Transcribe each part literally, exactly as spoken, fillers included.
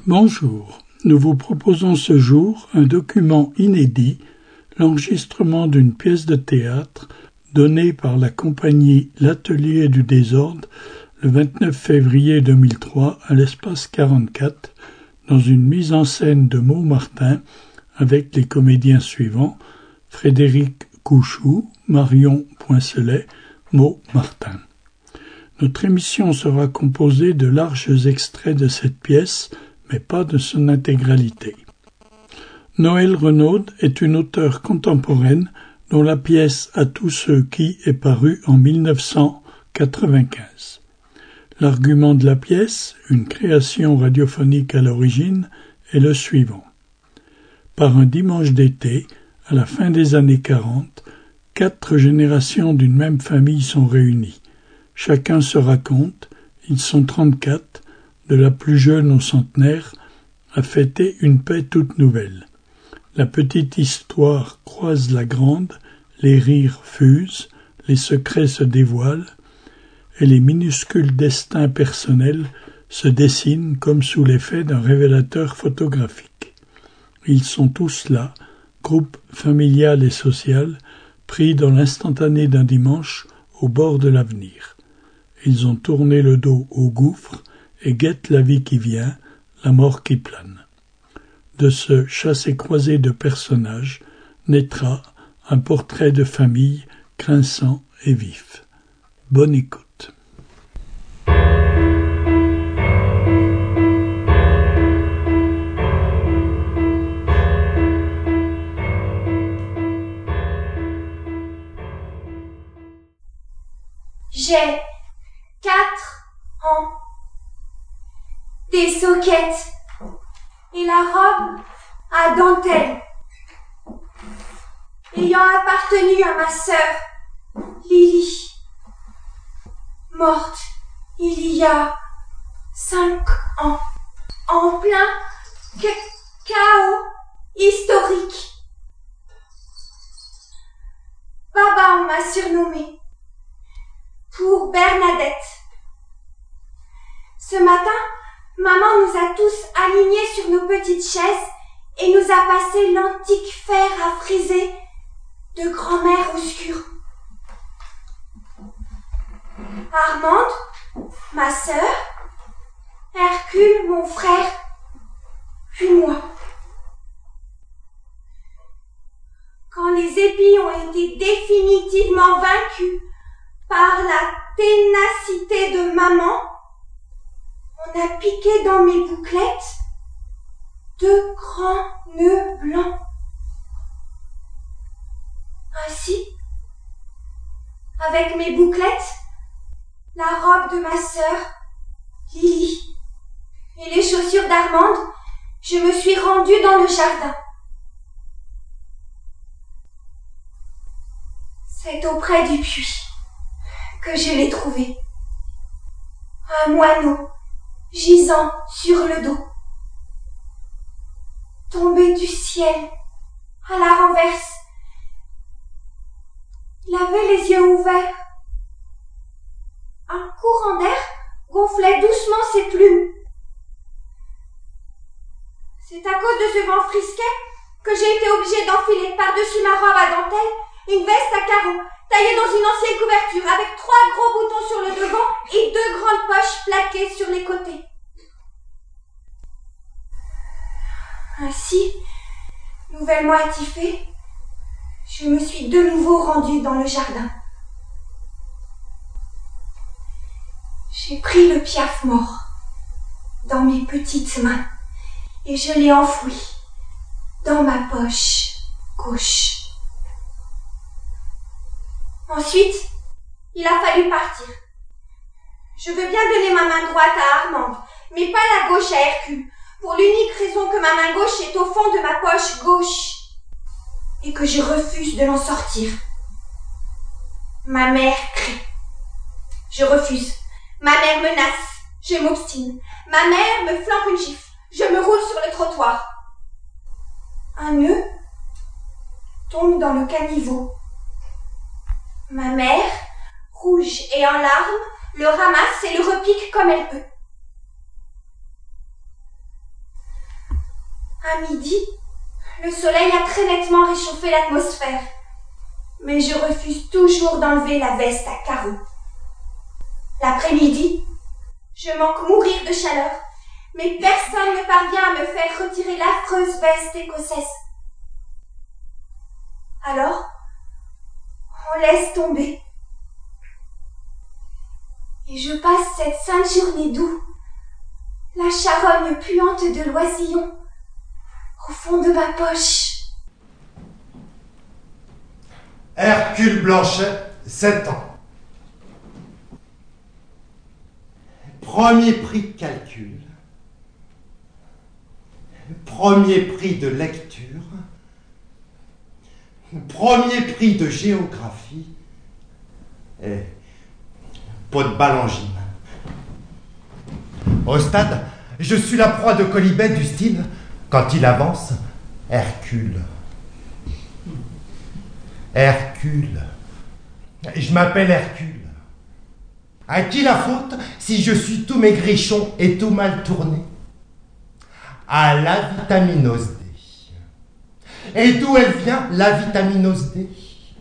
Bonjour, nous vous proposons ce jour un document inédit, l'enregistrement d'une pièce de théâtre donnée par la compagnie L'Atelier du Désordre le vingt-neuf février deux mille trois à l'Espace quarante-quatre, dans une mise en scène de Maud Martin avec les comédiens suivants, Frédéric Couchou, Marion Poincelet, Maud Martin. Notre émission sera composée de larges extraits de cette pièce, mais pas de son intégralité. Noëlle Renaud est une auteure contemporaine dont la pièce À tous ceux qui est parue en mille neuf cent quatre-vingt-quinze. L'argument de la pièce, une création radiophonique à l'origine, est le suivant. Par un dimanche d'été, à la fin des années quarante, quatre générations d'une même famille sont réunies. Chacun se raconte, ils sont trente-quatre, de la plus jeune au centenaire, à fêter une paix toute nouvelle. La petite histoire croise la grande, les rires fusent, les secrets se dévoilent, et les minuscules destins personnels se dessinent comme sous l'effet d'un révélateur photographique. Ils sont tous là, groupe familial et social, pris dans l'instantané d'un dimanche au bord de l'avenir. Ils ont tourné le dos au gouffre et guettent la vie qui vient, la mort qui plane. De ce chassé-croisé de personnages naîtra un portrait de famille grinçant et vif. Bonne écoute. J'ai quatre ans, des soquettes et la robe à dentelle, ayant appartenu à ma sœur, Lily, morte il y a cinq ans, en plein chaos historique. Baba, on m'a surnommée. Pour Bernadette. Ce matin, maman nous a tous alignés sur nos petites chaises et nous a passé l'antique fer à friser de grand-mère obscure. Armande, ma sœur, Hercule, mon frère, puis moi. Quand les épis ont été définitivement vaincus par la ténacité de maman, on a piqué dans mes bouclettes deux grands nœuds blancs. Ainsi, avec mes bouclettes, la robe de ma sœur, Lily, et les chaussures d'Armande, je me suis rendue dans le jardin. C'est auprès du puits que je l'ai trouvé. Un moineau gisant sur le dos, tombé du ciel à la renverse. Il avait les yeux ouverts. Un courant d'air gonflait doucement ses plumes. C'est à cause de ce vent frisquet que j'ai été obligée d'enfiler par-dessus ma robe à dentelle une veste à carreaux taillée dans une ancienne couverture avec trois gros boutons sur le devant et deux grandes poches plaquées sur les côtés. Ainsi, nouvellement attifée, je me suis de nouveau rendue dans le jardin. J'ai pris le piaf mort dans mes petites mains et je l'ai enfoui dans ma poche gauche. Ensuite, il a fallu partir. Je veux bien donner ma main droite à Armande, mais pas la gauche à Hercule, pour l'unique raison que ma main gauche est au fond de ma poche gauche et que je refuse de l'en sortir. Ma mère crie. Je refuse. Ma mère menace. Je m'obstine. Ma mère me flanque une gifle. Je me roule sur le trottoir. Un nœud tombe dans le caniveau. Ma mère, rouge et en larmes, le ramasse et le repique comme elle peut. À midi, le soleil a très nettement réchauffé l'atmosphère. Mais je refuse toujours d'enlever la veste à carreaux. L'après-midi, je manque mourir de chaleur, mais personne ne parvient à me faire retirer l'affreuse veste écossaise. Alors, on laisse tomber. Et je passe cette sainte journée d'août, la charogne puante de l'oisillon, au fond de ma poche. Hercule Blanchet, sept ans. Premier prix de calcul. Premier prix de lecture. Premier prix de géographie. Et pot de balle en gym. Au stade, je suis la proie de quolibets du style, quand il avance, Hercule. Hercule. Je m'appelle Hercule. À qui la faute si je suis tout maigrichon et tout mal tourné? À la vitaminose D. Et d'où elle vient, la vitaminose D?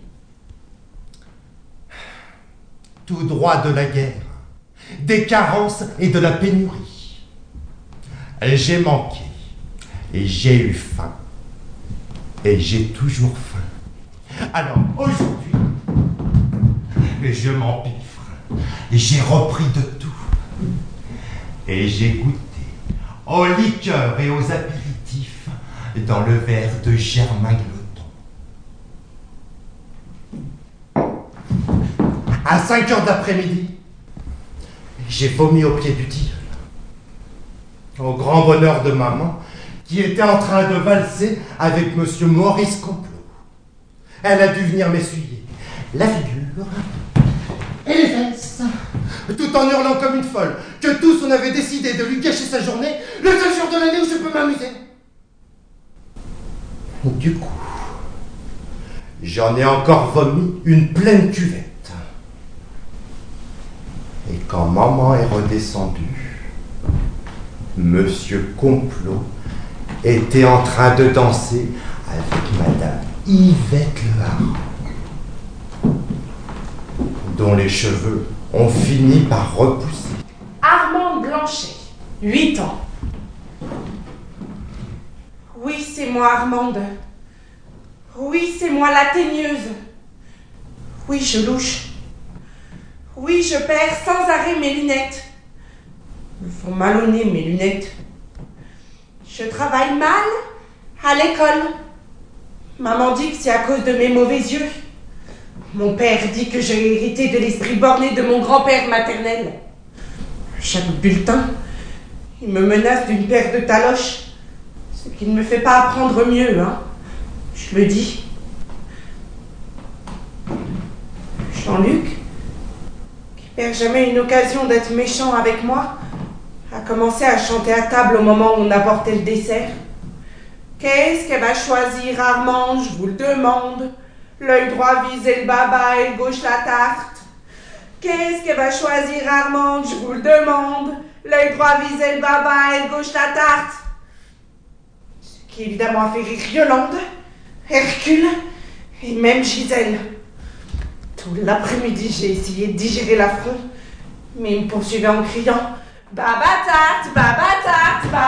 Tout droit de la guerre, des carences et de la pénurie. J'ai manqué, et j'ai eu faim, et j'ai toujours faim. Alors aujourd'hui, je m'empiffre, et j'ai repris de tout, et j'ai goûté aux liqueurs et aux apéritifs dans le verre de Germain Gloton. À cinq heures d'après-midi, j'ai vomi au pied du tilleul, au grand bonheur de maman, qui était en train de valser avec monsieur Maurice Complot. Elle a dû venir m'essuyer la figure et les fesses, tout en hurlant comme une folle, que tous on avait décidé de lui gâcher sa journée, le seul jour de l'année où je peux m'amuser. Du coup, j'en ai encore vomi une pleine cuvette. Et quand maman est redescendue, monsieur Complot était en train de danser avec madame Yvette Leharme, dont les cheveux ont fini par repousser. Armande Blanchet, huit ans. Oui, c'est moi, Armande. Oui, c'est moi, la teigneuse. Oui, je louche. Oui, je perds sans arrêt mes lunettes. Me font mal au nez, mes lunettes. Je travaille mal à l'école. Maman dit que c'est à cause de mes mauvais yeux. Mon père dit que j'ai hérité de l'esprit borné de mon grand-père maternel. Chaque bulletin, il me menace d'une paire de taloches. Ce qui ne me fait pas apprendre mieux, hein. Je le dis. Jean-Luc, qui perd jamais une occasion d'être méchant avec moi, a commencé à chanter à table au moment où on apportait le dessert. Qu'est-ce qu'elle va choisir, Armande, je vous le demande? L'œil droit visait le baba et le gauche la tarte. Qu'est-ce qu'elle va choisir, Armande, je vous le demande? L'œil droit visait le baba et le gauche la tarte. Ce qui évidemment a fait rire Yolande, Hercule et même Gisèle. Tout l'après-midi, j'ai essayé de digérer l'affront, mais il me poursuivait en criant « Baba tarte, baba tarte, baba !»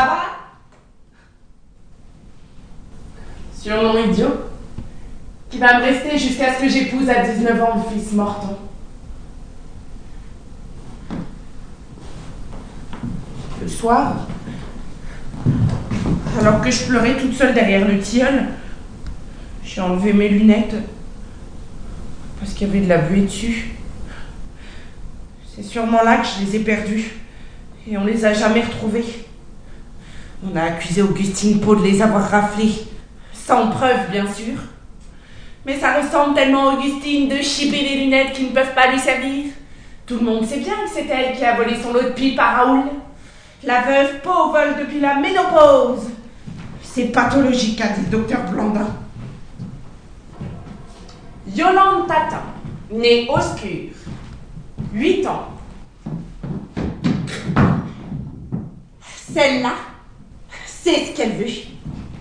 Surnom idiot, qui va me rester jusqu'à ce que j'épouse à dix-neuf ans le fils Morton. Le soir, alors que je pleurais toute seule derrière le tilleul, j'ai enlevé mes lunettes parce qu'il y avait de la buée dessus. C'est sûrement là que je les ai perdues et on les a jamais retrouvées. On a accusé Augustine Pau de les avoir raflées, sans preuve bien sûr. Mais ça ressemble tellement à Augustine de chiper les lunettes qui ne peuvent pas lui servir. Tout le monde sait bien que c'est elle qui a volé son lot de pipe à Raoul. La veuve Pau vole depuis la ménopause. C'est pathologique, a dit le docteur Blandin. Yolande Tatin, née Oscure, huit ans. Celle-là, c'est ce qu'elle veut.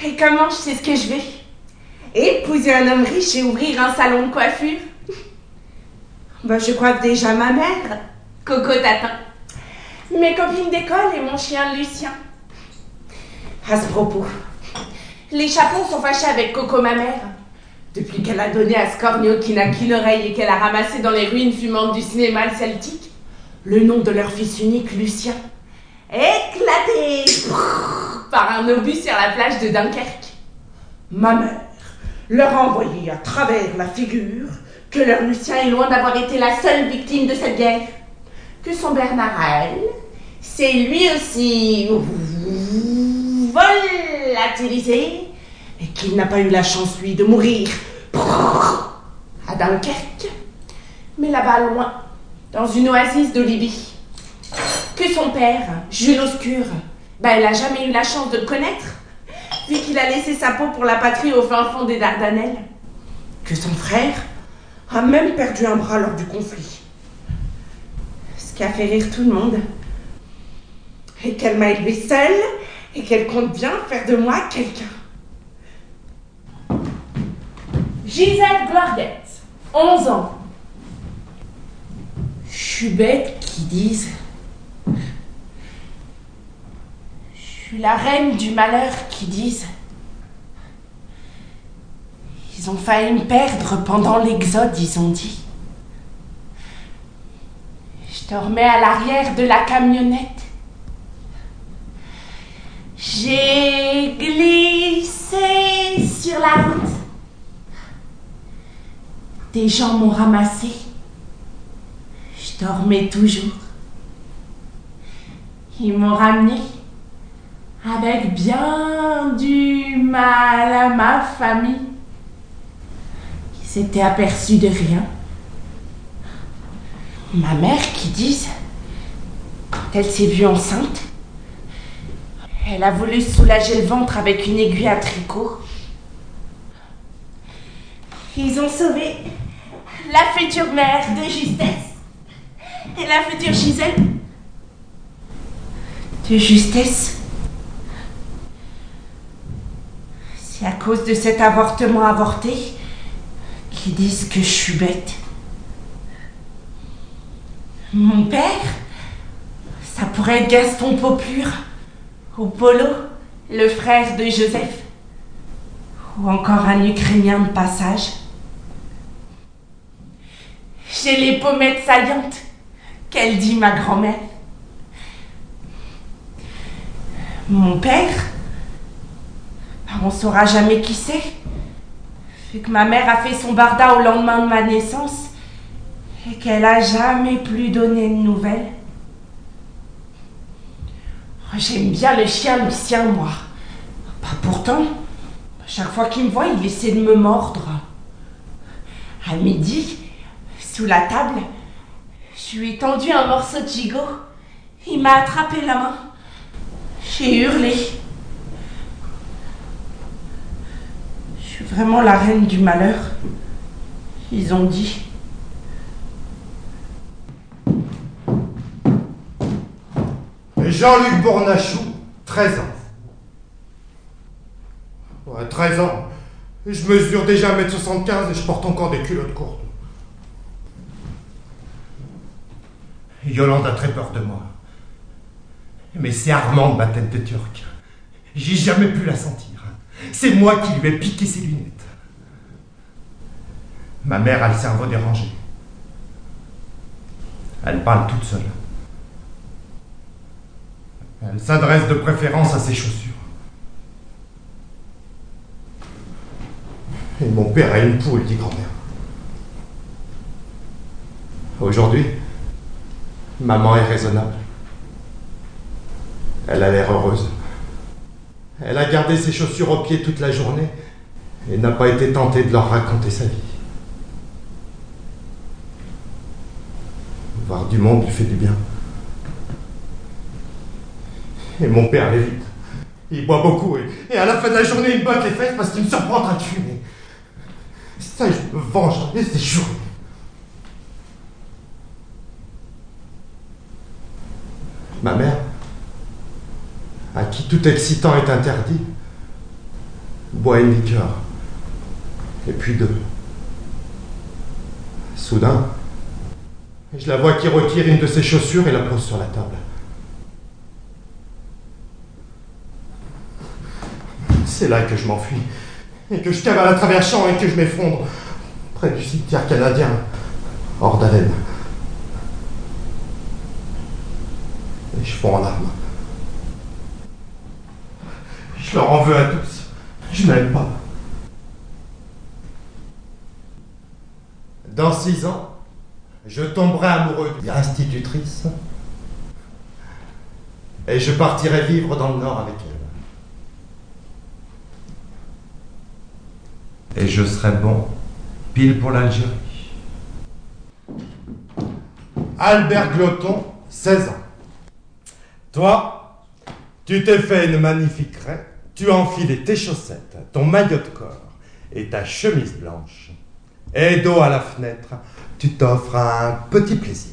Et comment je sais ce que je vais? Épouser un homme riche et ouvrir un salon de coiffure? Bah, je coiffe déjà ma mère, Coco Tatin, mes copines d'école et mon chien Lucien. À ce propos, les chapons sont fâchés avec Coco ma mère, depuis qu'elle a donné à Scornio qui n'a qu'une oreille et qu'elle a ramassé dans les ruines fumantes du cinéma celtique le nom de leur fils unique, Lucien, éclaté par un obus sur la plage de Dunkerque. Ma mère leur a envoyé à travers la figure que leur Lucien est loin d'avoir été la seule victime de cette guerre, que son Bernard à elle, c'est lui aussi volatilisé, et qu'il n'a pas eu la chance, lui, de mourir à Dunkerque, mais là-bas loin, dans une oasis de Libye. Que son père, Jules Oscur, ben elle n'a jamais eu la chance de le connaître, vu qu'il a laissé sa peau pour la patrie au fin fond des Dardanelles. Que son frère a même perdu un bras lors du conflit. Ce qui a fait rire tout le monde. Et qu'elle m'a élevée seule, et qu'elle compte bien faire de moi quelqu'un. Gisèle Gloriette, onze ans. Je suis bête qui disent. Je suis la reine du malheur qui disent. Ils ont failli me perdre pendant l'exode, ils ont dit. Je dormais à l'arrière de la camionnette. J'ai glissé sur la route. Des gens m'ont ramassé. Je dormais toujours. Ils m'ont ramené avec bien du mal à ma famille, qui s'était aperçue de rien. Ma mère qui disent, quand elle s'est vue enceinte, elle a voulu soulager le ventre avec une aiguille à tricot. Ils ont sauvé la future mère de Justesse et la future Gisèle de Justesse. C'est à cause de cet avortement avorté qu'ils disent que je suis bête. Mon père, ça pourrait être Gaston Popure ou Polo, le frère de Joseph, ou encore un Ukrainien de passage. J'ai les pommettes saillantes, qu'elle dit ma grand-mère. Mon père, on ne saura jamais qui c'est, vu que ma mère a fait son barda au lendemain de ma naissance et qu'elle a jamais plus donné de nouvelles. J'aime bien le chien Lucien, moi. Bah, pourtant, chaque fois qu'il me voit, il essaie de me mordre. À midi, sous la table, je lui ai tendu un morceau de gigot. Il m'a attrapé la main. J'ai hurlé. Je suis vraiment la reine du malheur. Ils ont dit. Jean-Luc Bournachou, treize ans. Ouais, treize ans. Je mesure déjà un mètre soixante-quinze et je porte encore des culottes courtes. Yolande a très peur de moi. Mais c'est Armande, ma tête de turc. J'ai jamais pu la sentir. C'est moi qui lui ai piqué ses lunettes. Ma mère a le cerveau dérangé. Elle parle toute seule. Elle s'adresse de préférence à ses chaussures. Et mon père a une poule, dit grand-mère. Aujourd'hui, maman est raisonnable. Elle a l'air heureuse. Elle a gardé ses chaussures aux pieds toute la journée et n'a pas été tentée de leur raconter sa vie. Voir du monde lui fait du bien. Et mon père l'évite. Il boit beaucoup et, et à la fin de la journée, il me botte les fesses parce qu'il me surprend en train de fumer. Ça, je me vengerai, c'est juré. Ma mère, à qui tout excitant est interdit, boit une liqueur, et puis deux. Soudain, je la vois qui retire une de ses chaussures et la pose sur la table. C'est là que je m'enfuis, et que je cavale à travers champs et que je m'effondre près du cimetière canadien, hors d'haleine. Et je fonds en larmes. Je leur en veux à tous. Je n'aime pas. Dans six ans, je tomberai amoureux d'une institutrice et je partirai vivre dans le Nord avec elle. Et je serai bon pile pour l'Algérie. Albert Gloton, seize ans. Toi, tu t'es fait une magnifique raie, tu as enfilé tes chaussettes, ton maillot de corps et ta chemise blanche. Et dos à la fenêtre, tu t'offres un petit plaisir.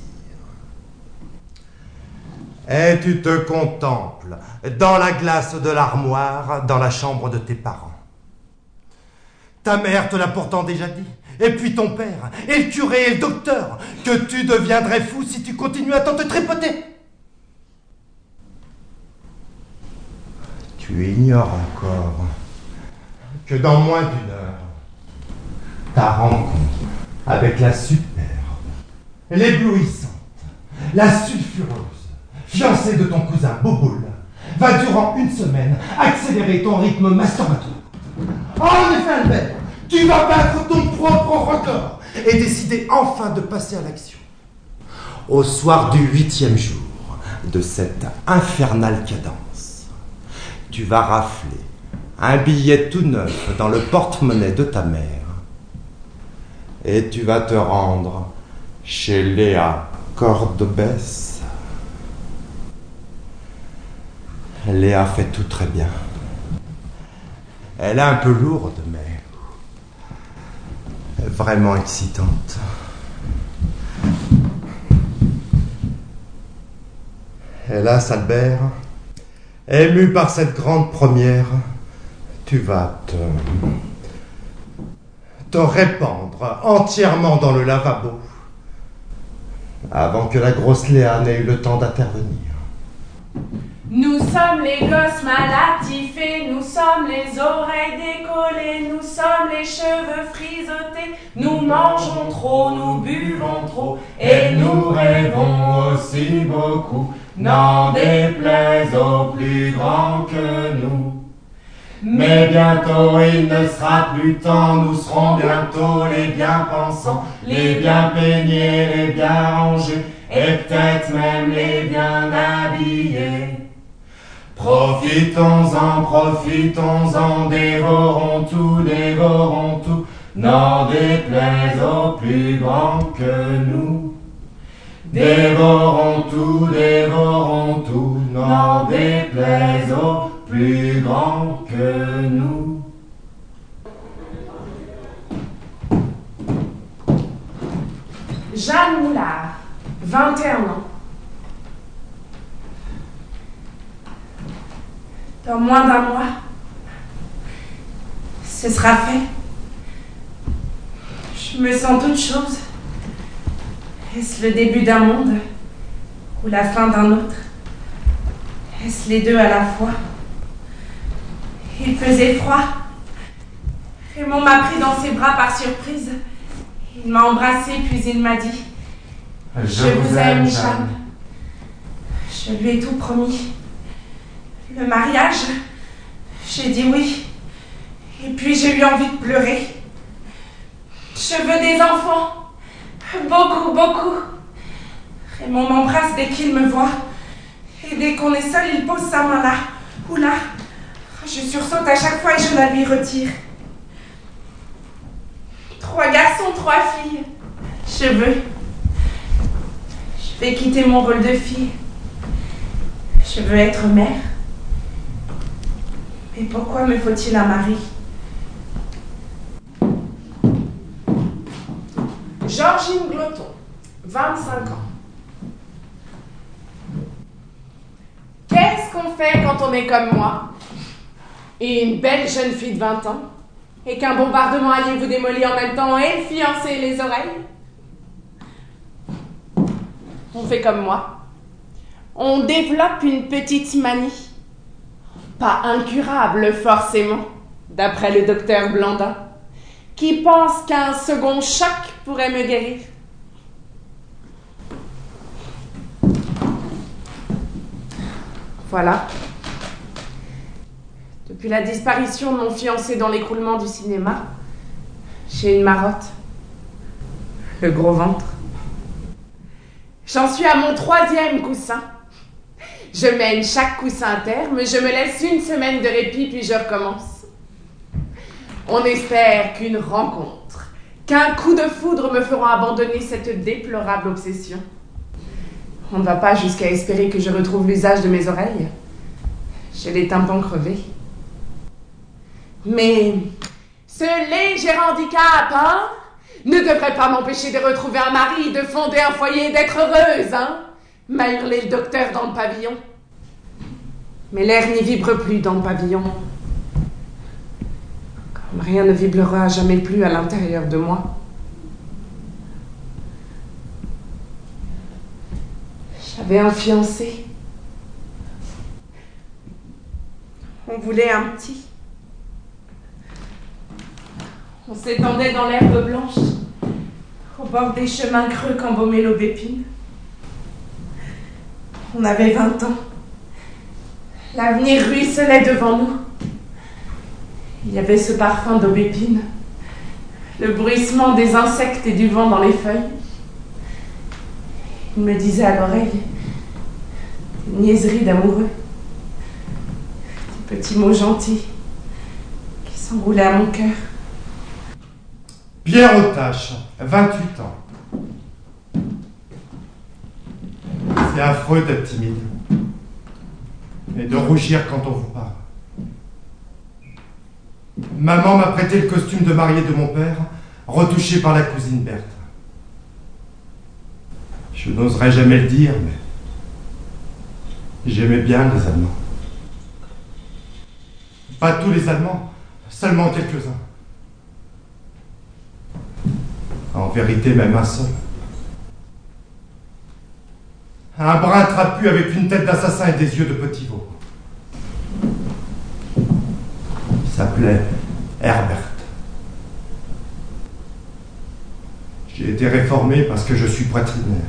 Et tu te contemples dans la glace de l'armoire, dans la chambre de tes parents. Ta mère te l'a pourtant déjà dit, et puis ton père, et le curé, et le docteur, que tu deviendrais fou si tu continues à t'en te tripoter. Tu ignores encore que dans moins d'une heure, ta rencontre avec la superbe, l'éblouissante, la sulfureuse, fiancée de ton cousin Boboul, va durant une semaine accélérer ton rythme masturbatoire. En effet, Albert, tu vas battre ton propre record et décider enfin de passer à l'action. Au soir du huitième jour de cette infernale cadence, tu vas rafler un billet tout neuf dans le porte-monnaie de ta mère et tu vas te rendre chez Léa Cordobès. Léa fait tout très bien. Elle est un peu lourde, mais vraiment excitante. Hélas, Albert, ému par cette grande première, tu vas te... te répandre entièrement dans le lavabo avant que la grosse Léa n'ait eu le temps d'intervenir. Nous sommes les gosses malatifés, nous sommes les oreilles décollées, nous sommes les cheveux frisottés, nous mangeons trop, nous buvons trop, et nous rêvons aussi beaucoup, n'en déplaise aux plus grands que nous. Mais bientôt il ne sera plus temps, nous serons bientôt les bien pensants, les bien peignés, les bien rangés, et peut-être même les bien habillés. Profitons-en, profitons-en, dévorons tout, dévorons tout, n'en déplaise aux plus grands que nous. Dévorons tout, dévorons tout, n'en déplaise aux plus grands que nous. Jeanne Moulard, vingt et un ans. Dans moins d'un mois, ce sera fait. Je me sens toute chose. Est-ce le début d'un monde ou la fin d'un autre? Est-ce les deux à la fois? Il faisait froid. Raymond m'a pris dans ses bras par surprise. Il m'a embrassé puis il m'a dit « Je, Je vous aime, Jeanne. » Je lui ai tout promis. Le mariage, j'ai dit oui. Et puis j'ai eu envie de pleurer. Je veux des enfants. Beaucoup, beaucoup. Raymond m'embrasse dès qu'il me voit. Et dès qu'on est seul, il pose sa main là ou là. Je sursaute à chaque fois et je la lui retire. Trois garçons, trois filles. Je veux. Je vais quitter mon rôle de fille. Je veux être mère. Mais pourquoi me faut-il un mari? Georgine Gloton, vingt-cinq ans. Qu'est-ce qu'on fait quand on est comme moi? et une belle jeune fille de vingt ans, et qu'un bombardement allié vous démolit en même temps, et le fiancé et les oreilles. On fait comme moi. On développe une petite manie. Pas incurable, forcément, d'après le docteur Blandin, qui pense qu'un second choc pourrait me guérir. Voilà. Depuis la disparition de mon fiancé dans l'écroulement du cinéma, j'ai une marotte. Le gros ventre. J'en suis à mon troisième coussin. Je mène chaque coussin à terme, je me laisse une semaine de répit, puis je recommence. On espère qu'une rencontre, qu'un coup de foudre me feront abandonner cette déplorable obsession. On ne va pas jusqu'à espérer que je retrouve l'usage de mes oreilles. J'ai les tympans crevés. Mais ce léger handicap, hein, ne devrait pas m'empêcher de retrouver un mari, de fonder un foyer et d'être heureuse, hein, m'a hurlé le docteur dans le pavillon. Mais l'air n'y vibre plus dans le pavillon. Comme rien ne vibrera jamais plus à l'intérieur de moi. J'avais un fiancé. On voulait un petit. On s'étendait dans l'herbe blanche, au bord des chemins creux qu'embaumait l'aubépine. On avait vingt ans. L'avenir ruisselait devant nous. Il y avait ce parfum d'aubépine, le bruissement des insectes et du vent dans les feuilles. Il me disait à l'oreille des niaiseries d'amoureux, des petits mots gentils qui s'enroulaient à mon cœur. Pierre Otache, vingt-huit ans. C'est affreux d'être timide et de rougir quand on vous parle. Maman m'a prêté le costume de mariée de mon père, retouché par la cousine Berthe. Je n'oserais jamais le dire, mais j'aimais bien les Allemands. Pas tous les Allemands, seulement quelques-uns. En vérité, même un seul. Un brun trapu avec une tête d'assassin et des yeux de petit veau. Il s'appelait Herbert. J'ai été réformé parce que je suis poitrinaire.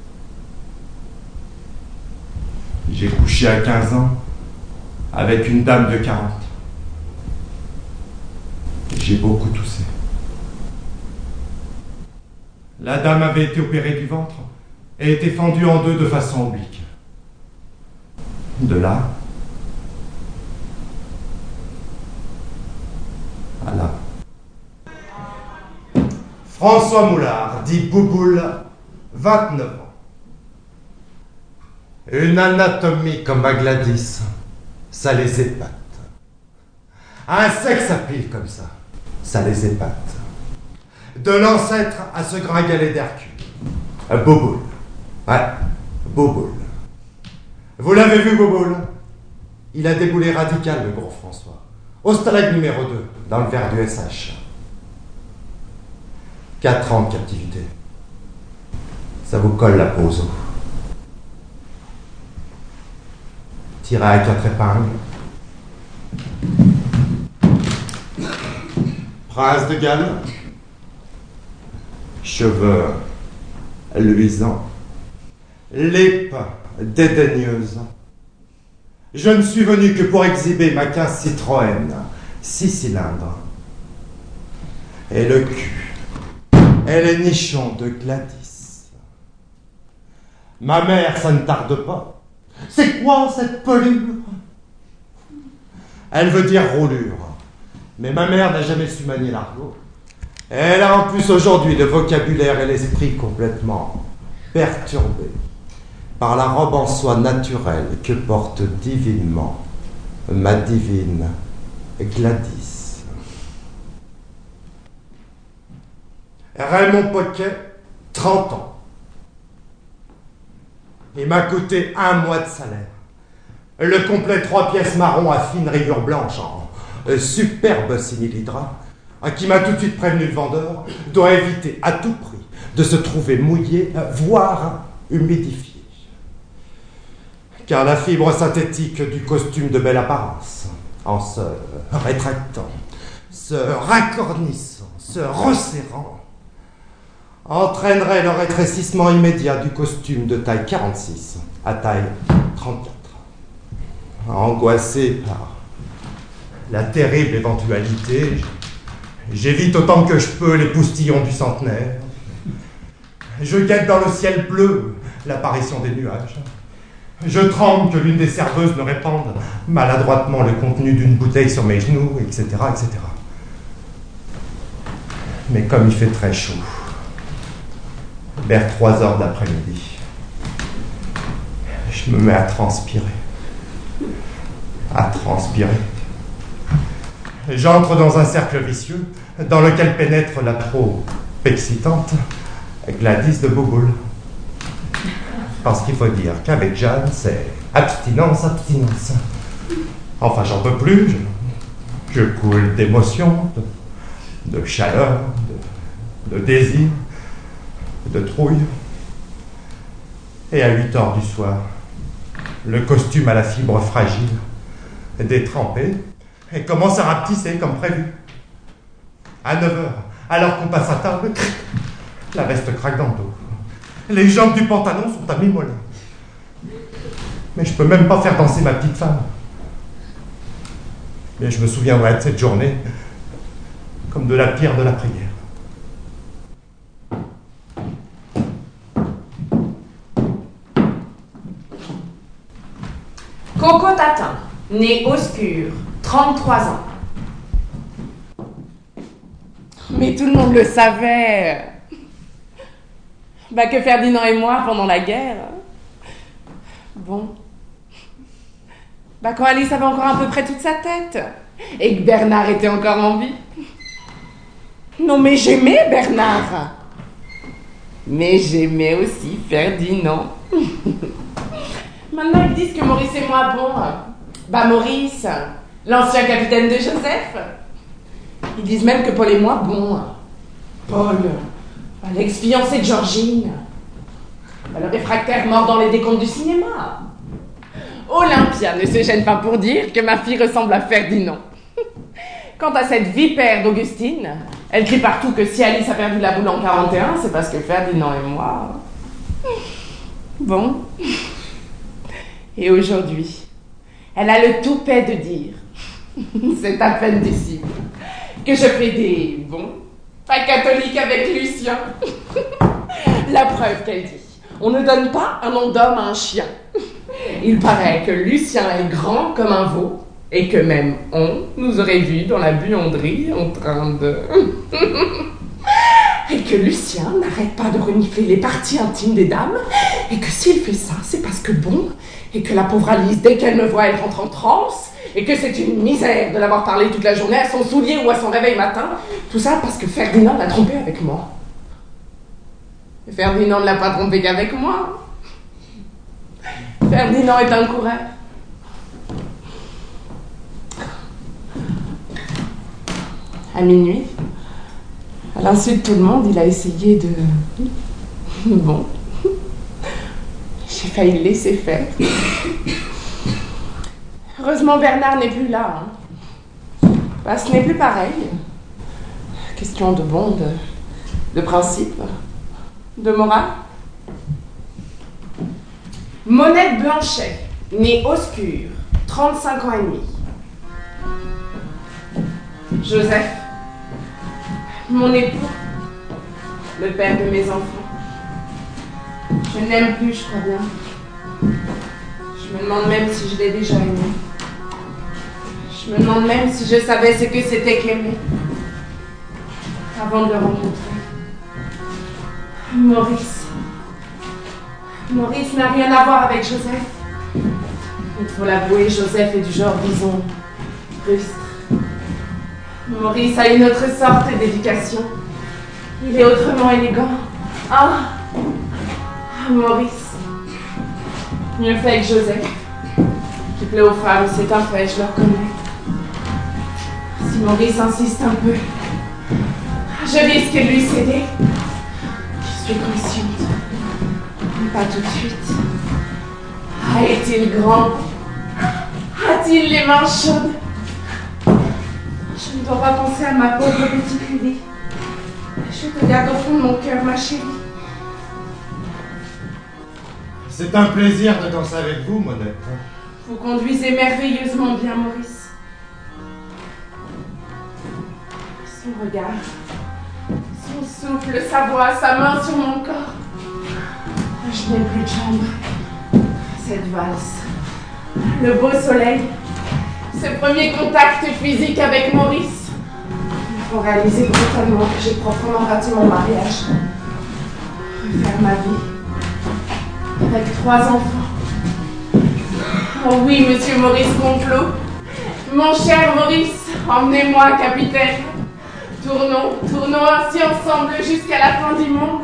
J'ai couché à quinze ans avec une dame de quarante. J'ai beaucoup toussé. La dame avait été opérée du ventre et était fendue en deux de façon oblique. De là à là. François Moulard, dit Bouboule, vingt-neuf ans. Une anatomie comme à Gladys, ça les épate. Un sexe à pile comme ça, ça les épate. De l'ancêtre à ce gringalet d'Hercule. Bouboule. Ouais, Bouboule. Vous l'avez vu, Bouboule? Il a déboulé radical, le gros François. Au stalag numéro deux, dans le verre du S H. Quatre ans de captivité. Ça vous colle la peau aux os. Tiré à quatre épingles. Prince de Galles. Cheveux luisants. Lippe dédaigneuse. Je ne suis venu que pour exhiber ma quinze Citroën, six cylindres. Et le cul, et les nichons de Gladys. Ma mère, ça ne tarde pas. C'est quoi cette pelure? Elle veut dire roulure. Mais ma mère n'a jamais su manier l'argot. Elle a en plus aujourd'hui le vocabulaire et l'esprit complètement perturbés par la robe en soie naturelle que porte divinement ma divine Gladys. Raymond Poquet, trente ans. Il m'a coûté un mois de salaire. Le complet trois pièces marron à fine rayure blanche, en, euh, superbe simili-drap, à qui m'a tout de suite prévenu le vendeur, doit éviter à tout prix de se trouver mouillé, euh, voire humidifié. Car la fibre synthétique du costume de belle apparence, en se rétractant, se racornissant, se resserrant, entraînerait le rétrécissement immédiat du costume de taille quarante-six à taille trente-quatre. Angoissé par la terrible éventualité, j'évite autant que je peux les poustillons du centenaire. Je guette dans le ciel bleu l'apparition des nuages. Je tremble que l'une des serveuses ne répande maladroitement le contenu d'une bouteille sur mes genoux, et cetera, et cetera. Mais comme il fait très chaud, vers trois heures d'après-midi, je me mets à transpirer. À transpirer. J'entre dans un cercle vicieux dans lequel pénètre la trop excitante Gladys de Bouboule. Parce qu'il faut dire qu'avec Jeanne, c'est abstinence, abstinence. Enfin, j'en peux plus. Je, je coule d'émotion, de, de chaleur, de, de désir, de trouille. Et à huit heures du soir, le costume à la fibre fragile, détrempé, et commence à rapetisser comme prévu. À neuf heures, alors qu'on passe à table, la veste craque dans le dos. Les jambes du pantalon sont à mi-mollet. Mais je peux même pas faire danser ma petite femme. Mais je me souviendrai de cette journée comme de la pire de la prière. Coco Tatin, né Oscure, trente-trois ans. Mais tout le monde le savait. Bah que Ferdinand et moi, pendant la guerre... Bon... Bah quand Alice avait encore à peu près toute sa tête. Et que Bernard était encore en vie. Non mais j'aimais Bernard. Mais j'aimais aussi Ferdinand. Maintenant ils disent que Maurice est moins bon. Bah Maurice, l'ancien capitaine de Joseph. Ils disent même que Paul est moins bon. Paul... l'ex-fiancé de Georgine. Le réfractaire mort dans les décombres du cinéma. Olympia ne se gêne pas pour dire que ma fille ressemble à Ferdinand. Quant à cette vipère d'Augustine, elle crie partout que si Alice a perdu la boule en quarante et un, c'est parce que Ferdinand et moi... Bon. Et aujourd'hui, elle a le toupet de dire, c'est à peine disciple, que je fais des bons pas catholique avec Lucien. La preuve qu'elle dit. On ne donne pas un nom d'homme à un chien. Il paraît que Lucien est grand comme un veau et que même on nous aurait vu dans la buanderie en train de... et que Lucien n'arrête pas de renifler les parties intimes des dames et que s'il fait ça, c'est parce que bon, et que la pauvre Alice, dès qu'elle me voit, elle rentre en transe. Et que c'est une misère de l'avoir parlé toute la journée à son soulier ou à son réveil matin. Tout ça parce que Ferdinand l'a trompé avec moi. Et Ferdinand ne l'a pas trompé qu'avec moi. Ferdinand est un coureur. À minuit, à l'insu de tout le monde, il a essayé de... Bon. J'ai failli le laisser faire. Heureusement, Bernard n'est plus là. Hein. Bah, ce n'est plus pareil. Question de bon, de, de principe, de morale. Monette Blanchet, née Oscure, trente-cinq ans et demi. Joseph, mon époux, le père de mes enfants. Je n'aime plus, je crois bien. Je me demande même si je l'ai déjà aimé. Je me demande même si je savais ce que c'était qu'aimer avant de le rencontrer. Maurice. Maurice n'a rien à voir avec Joseph. Il faut l'avouer, Joseph est du genre, disons, rustre. Maurice a une autre sorte d'éducation. Il est autrement élégant. Ah, ah Maurice. Mieux fait que Joseph. Qui plaît aux femmes, c'est un fait, je le reconnais. Maurice insiste un peu. Je risque de lui céder. Je suis consciente. Pas tout de suite. Ah, est-il grand? A-t-il les mains chaudes? Je ne dois pas penser à ma pauvre petite Lily. Je te garde au fond de mon cœur, ma chérie. C'est un plaisir de danser avec vous, Monette. Vous conduisez merveilleusement bien, Maurice. Son regard, son souffle, sa voix, sa main sur mon corps. Je n'ai plus de jambes. Cette valse, le beau soleil, ce premier contact physique avec Maurice. Il faut réaliser brutalement que j'ai proprement raté mon mariage. Refaire ma vie avec trois enfants. Oh oui, monsieur Maurice Complot. Mon cher Maurice, emmenez-moi, capitaine. Tournons, tournons ainsi ensemble jusqu'à la fin du monde.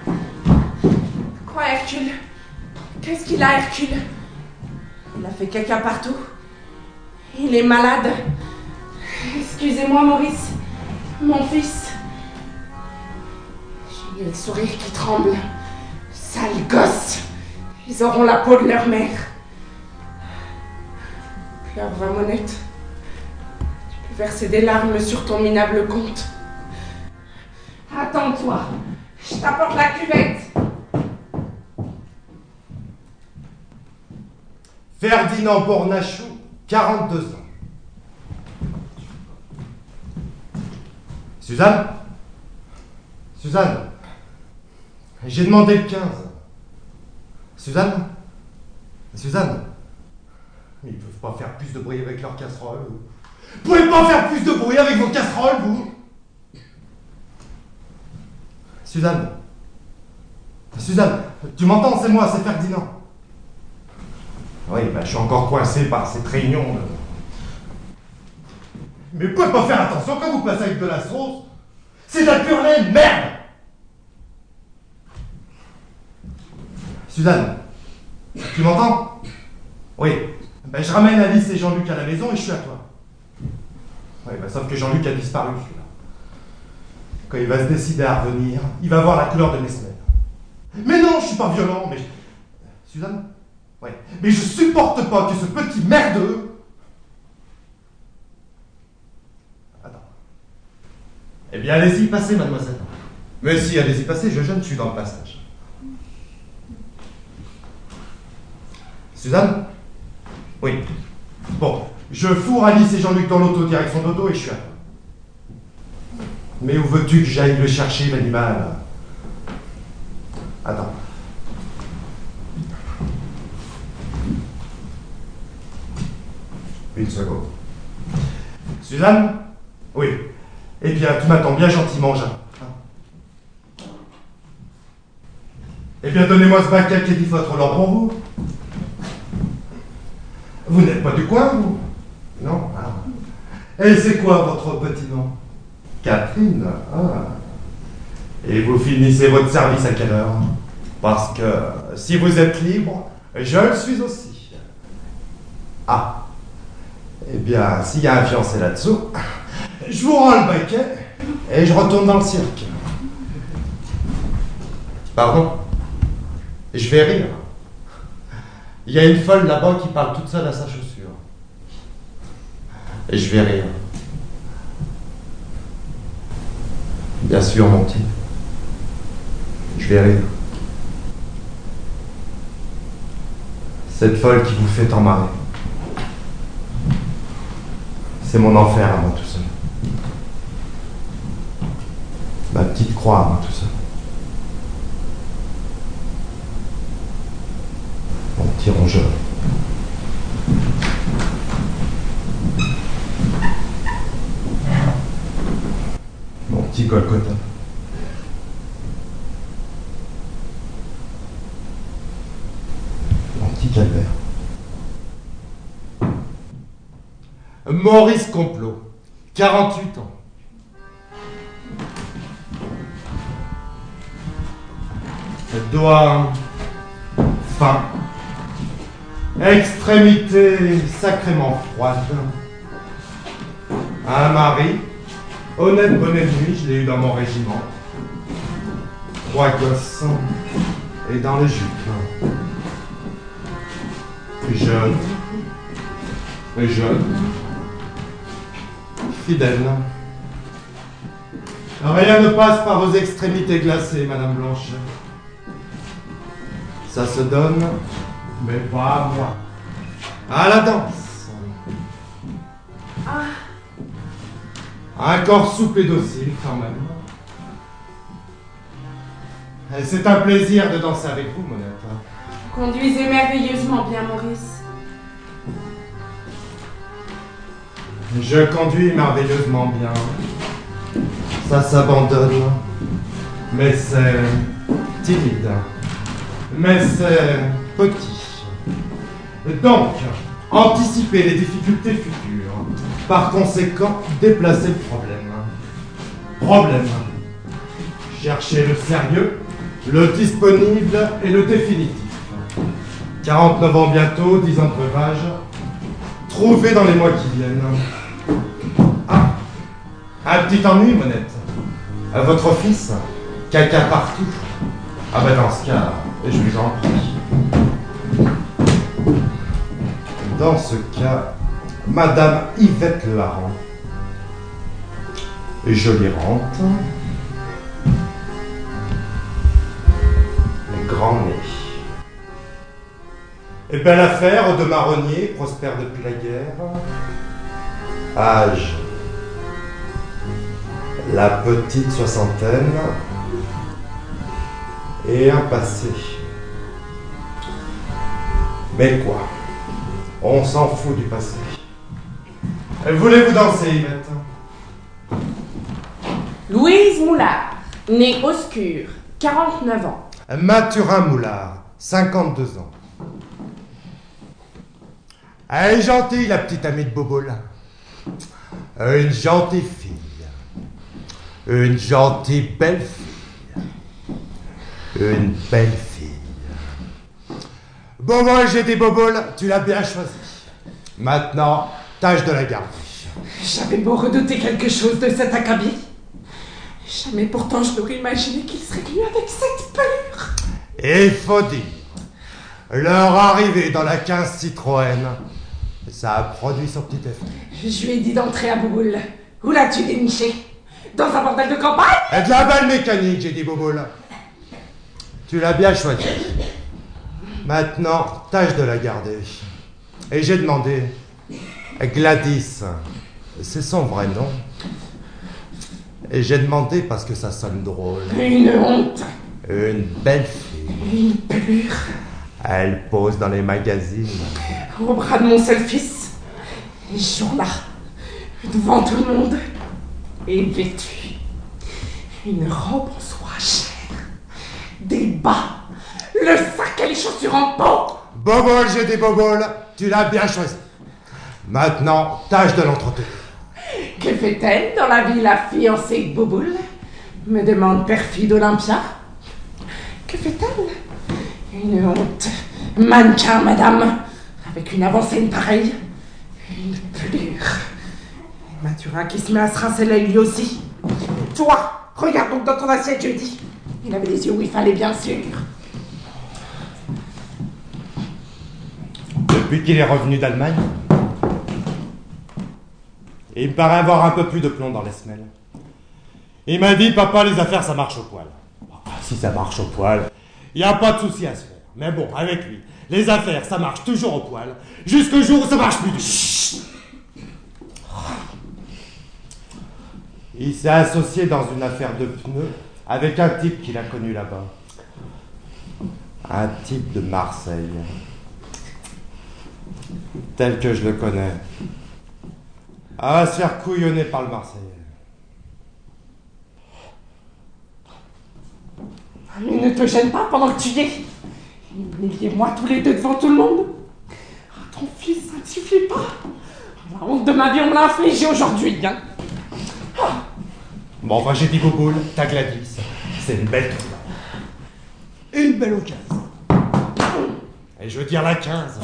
Quoi, Hercule? Qu'est-ce qu'il a, Hercule? Il a fait caca partout. Il est malade. Excusez-moi, Maurice. Mon fils. J'ai le sourire qui tremble. Sale gosse. Ils auront la peau de leur mère. Pleure, va, Monette. Tu peux verser des larmes sur ton minable compte. Attends-toi. Je t'apporte la cuvette. Ferdinand Bornachou, quarante-deux ans. Suzanne? Suzanne? J'ai demandé le quinze. Suzanne? Suzanne? Mais ils peuvent pas faire plus de bruit avec leur casserole. Vous pouvez pas faire plus de bruit avec vos casseroles, vous? Suzanne? Suzanne, tu m'entends? C'est moi, c'est Ferdinand. Oui, ben, je suis encore coincé par cette réunion. De... Mais vous pouvez pas faire attention quand vous passez avec de la sauce. C'est de la pure laine, merde! Suzanne, tu m'entends? Oui. Ben, je ramène Alice et Jean-Luc à la maison et je suis à toi. Oui, ben, sauf que Jean-Luc a disparu, celui-là. Quand il va se décider à revenir, il va voir la couleur de mes semaines. Mais non, je suis pas violent, mais... Suzanne? Ouais. Mais je supporte pas que ce petit merdeux... Attends. Eh bien, allez-y, passez, mademoiselle. Mais si, allez-y, passez, je jeûne, je suis dans le passage. Suzanne? Oui. Bon, je fourre Alice et Jean-Luc dans l'auto direction dodo et je suis à toi. Mais où veux-tu que j'aille le chercher, l'animal? Attends. Une seconde. Suzanne? Oui. Eh bien, tu m'attends bien gentiment, Jean. Eh bien, donnez-moi ce baquet qui est dit votre l'or pour vous. Vous n'êtes pas du coin, vous? Non? Ah. Et c'est quoi votre petit nom? Catherine? Ah. Et vous finissez votre service à quelle heure? Parce que si vous êtes libre, je le suis aussi. Ah. Eh bien, s'il y a un fiancé là-dessous, je vous rends le baquet et je retourne dans le cirque. Pardon? Je vais rire. Il y a une folle là-bas qui parle toute seule à sa chaussure. Et je vais rire. Bien sûr, mon petit. Je vais rire. Cette folle qui vous fait tant marrer. C'est mon enfer à moi tout seul. Ma petite croix à moi tout seul. Mon petit rongeur. Mon petit Golgotha. Mon petit calvaire. Maurice Complot, quarante-huit ans. Doigt fin. Extrémité sacrément froide. Un mari, honnête bonnet de nuit, je l'ai eu dans mon régiment. Trois gosses, et dans les jupes. Jeune, et jeune, fidèle. Rien ne passe par vos extrémités glacées, Madame Blanchet. Ça se donne, mais pas à moi. À la danse. Ah. Un corps souple et docile, quand même. Et c'est un plaisir de danser avec vous, Monette. Vous conduisez merveilleusement bien, Maurice. Je conduis merveilleusement bien. Ça s'abandonne. Mais c'est timide. Mais c'est petit. Donc, anticiper les difficultés futures. Par conséquent, déplacer le problème. Problème. Chercher le sérieux, le disponible et le définitif. quarante-neuf ans bientôt, dix ans de breuvage. Trouver dans les mois qui viennent. Ah, un petit ennui, Monette. À votre fils, caca partout. Ah ben dans ce cas, je vous en prie. Dans ce cas, Madame Yvette Le Hareng. Jolie rente. Grand nez. Et belle affaire de marronnier, prospère depuis la guerre. Âge. La petite soixantaine. Et un passé. Mais quoi? On s'en fout du passé. Voulez-vous danser, Yvette? Louise Moulard, née Oscure, quarante-neuf ans. Mathurin Moulard, cinquante-deux ans. Elle est gentille, la petite amie de Bobo, là. Une gentille fille. Une gentille belle fille. Une belle fille. Bobo, j'ai des boboles, tu l'as bien choisi. Maintenant, tâche de la garder. J'avais beau redouter quelque chose de cet acabit. Jamais pourtant je n'aurais imaginé qu'il serait venu avec cette pelure. Et il faut dire, leur arrivée dans la quinze Citroën, ça a produit son petit effet. Je lui ai dit d'entrer à Bouboule. Où l'as-tu déniché? Dans un bordel de campagne? Et de la balle mécanique, j'ai dit Boboule. Tu l'as bien choisi. Maintenant, tâche de la garder. Et j'ai demandé, Gladys, c'est son vrai nom. Et j'ai demandé parce que ça sonne drôle. Une honte. Une belle fille. Une pelure. Elle pose dans les magazines. Au bras de mon seul fils. Et ce jour-là, devant tout le monde, et vêtue. Une robe en soie chère. Des bas. Le sac et les chaussures en peau. Bobole, j'ai des boboles. Tu l'as bien choisi. Maintenant, tâche de l'entretenir. Que fait-elle dans la vie, la fiancée de Bouboule? Me demande perfide Olympia. Que fait-elle? Une honte. Mannequin, madame. Avec une avant-scène pareille. Une pelure. Et Mathurin qui se met à se rincer l'œil lui aussi. Toi, regarde donc dans ton assiette, je dis. Il avait les yeux où il fallait, bien sûr. Depuis qu'il est revenu d'Allemagne, il me paraît avoir un peu plus de plomb dans les semelles. Il m'a dit, papa, les affaires, ça marche au poil. Si ça marche au poil, il n'y a pas de souci à se faire. Mais bon, avec lui, les affaires, ça marche toujours au poil, jusqu'au jour où ça marche plus du tout. Il s'est associé dans une affaire de pneus avec un type qu'il a connu là-bas. Un type de Marseille. Tel que je le connais. Ah, va se faire couillonner par le Marseillais. Mais ne te gêne pas pendant que tu y es. Humiliez-moi tous les deux devant tout le monde. Ah, ton fils, ça ne suffit pas. La honte de ma vie, on me l'a infligée aujourd'hui, hein. Ah. Bon, enfin, j'ai dit Boboule, t'as Gladys. C'est une belle tournée. Une belle occasion. Et je veux dire la quinze.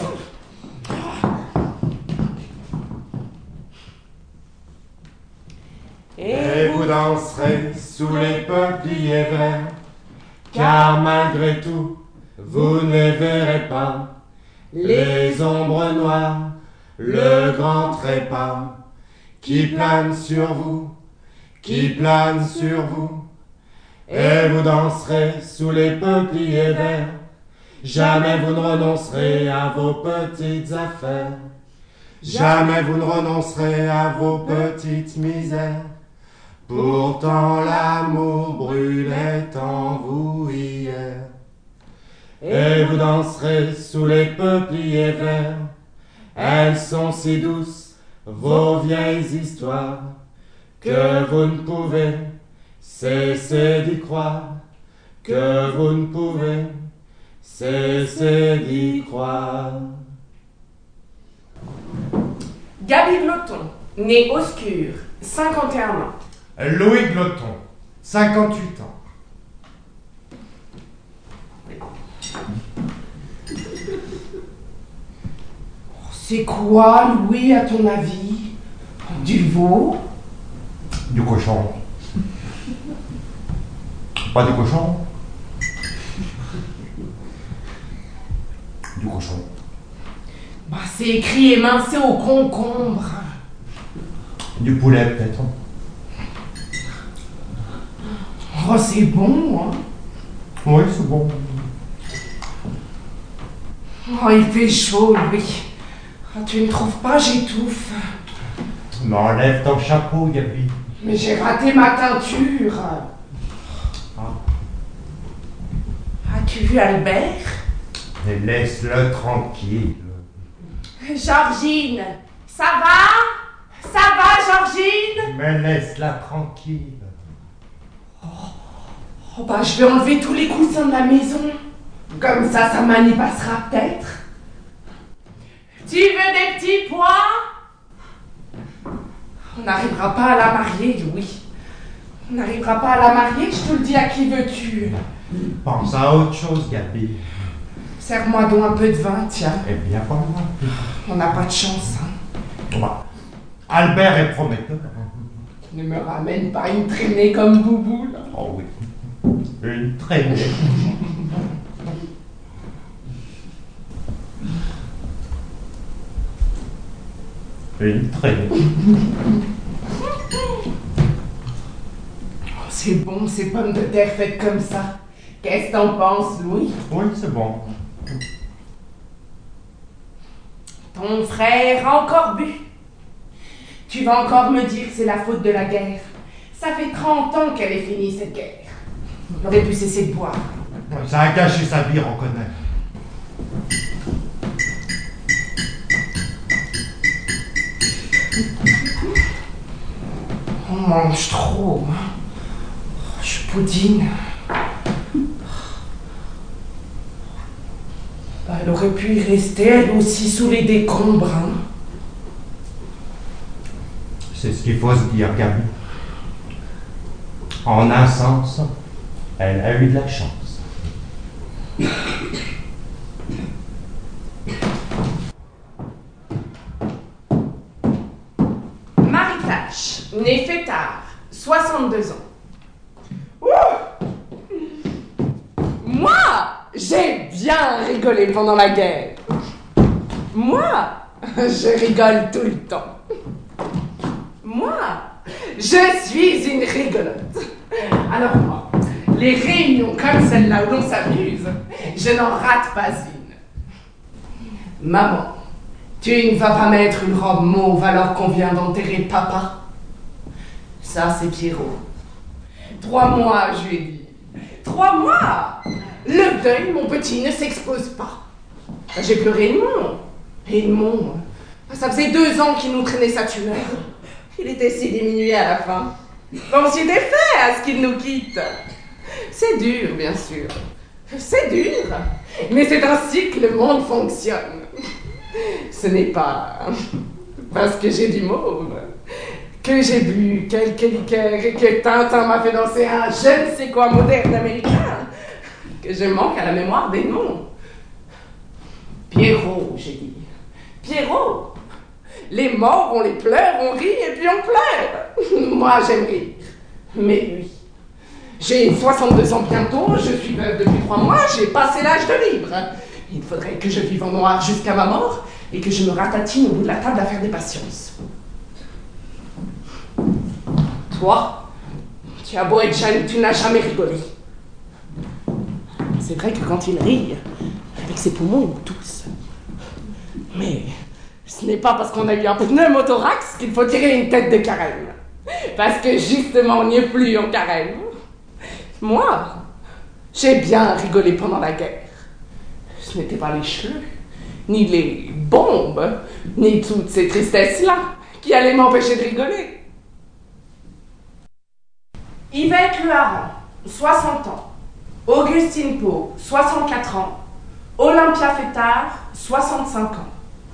Et vous danserez sous les peupliers verts, car malgré tout, vous ne verrez pas les ombres noires, le grand trépas qui plane sur vous, qui plane sur vous. Et vous danserez sous les peupliers verts, jamais vous ne renoncerez à vos petites affaires, jamais vous ne renoncerez à vos petites misères. Pourtant l'amour brûlait en vous hier. Et vous danserez sous les peupliers verts, elles sont si douces, vos vieilles histoires, que vous ne pouvez cesser d'y croire, que vous ne pouvez cesser d'y croire. Gaby Glotton, née Oscure, cinquante et un ans. Louis Glotton, cinquante-huit ans. C'est quoi, Louis, à ton avis? Du veau? Du cochon. Pas du cochon. Du cochon. Bah, c'est écrit émincé au concombre. Du poulet, peut-être. Oh, c'est bon, hein? Oui, c'est bon. Oh, il fait chaud, Louis. Ah, tu ne trouves pas, j'étouffe. M'enlève ton chapeau, Gabi. Mais j'ai raté ma teinture. Ah. As-tu vu Albert? Et laisse-le tranquille. Georgine, ça va? Ça va, Georgine? Mais laisse-la tranquille. Oh, bah, je vais enlever tous les coussins de la maison. Comme ça, sa manie passera peut-être. Tu veux des petits pois? On n'arrivera pas à la marier, Louis. On n'arrivera pas à la marier, je te le dis, à qui veux-tu? Pense à autre chose, Gabi. Serre-moi donc un peu de vin, tiens. Eh bien, pas moi. On n'a pas de chance, hein. Bah, Albert est prometteur. Ne me ramène pas une traînée comme Boubou, là. Oh oui. Une traînée. Une traînée. Oh, c'est bon, ces pommes de terre faites comme ça. Qu'est-ce que t'en penses, Louis? Oui, c'est bon. Ton frère a encore bu. Tu vas encore me dire que c'est la faute de la guerre. Ça fait trente ans qu'elle est finie, cette guerre. On aurait pu cesser de boire. Ça a gâché sa vie, on connaît. On mange trop. Je poudine. Bah, elle aurait pu y rester, elle aussi, sous les décombres. Hein. C'est ce qu'il faut se dire, Gabi. En un sens, elle a eu de la chance. Marie Tache, née Fêtard, soixante-deux ans. Ouh! Moi, j'ai bien rigolé pendant la guerre. Moi, je rigole tout le temps. Moi, je suis une rigolote. Alors moi, les réunions comme celle-là où l'on s'amuse, je n'en rate pas une. Maman, tu ne vas pas mettre une robe mauve alors qu'on vient d'enterrer papa? Ça, c'est Pierrot. Trois mois, je lui ai dit. Trois mois! Le deuil, mon petit, ne s'expose pas. J'ai pleuré Edmond. Edmond, ça faisait deux ans qu'il nous traînait sa tumeur. Il était si diminué à la fin. On s'y était fait à ce qu'il nous quitte. C'est dur, bien sûr. C'est dur. Mais c'est ainsi que le monde fonctionne. Ce n'est pas parce que j'ai du mauve, que j'ai bu quelques liqueurs et que Tintin m'a fait danser un je ne sais quoi moderne américain, que je manque à la mémoire des noms. Pierrot, j'ai dit. Pierrot, Les morts, on les pleure, on rit et puis on pleure. Moi, j'aime rire. Mais lui, j'ai soixante-deux ans bientôt, je suis veuve depuis trois mois, j'ai passé l'âge de libre. Il faudrait que je vive en noir jusqu'à ma mort et que je me ratatine au bout de la table à faire des patiences. Toi, tu as beau être jeune, tu n'as jamais rigolé. C'est vrai que quand il rit, avec ses poumons, il tousse. Mais ce n'est pas parce qu'on a eu un pneumothorax qu'il faut tirer une tête de carême. Parce que justement, on n'y est plus en carême. Moi, j'ai bien rigolé pendant la guerre. Ce n'était pas les cheveux, ni les bombes, ni toutes ces tristesses-là qui allaient m'empêcher de rigoler. Yvette Le Hareng, soixante ans. Augustine Pau, soixante-quatre ans. Olympia Fétard, soixante-cinq ans.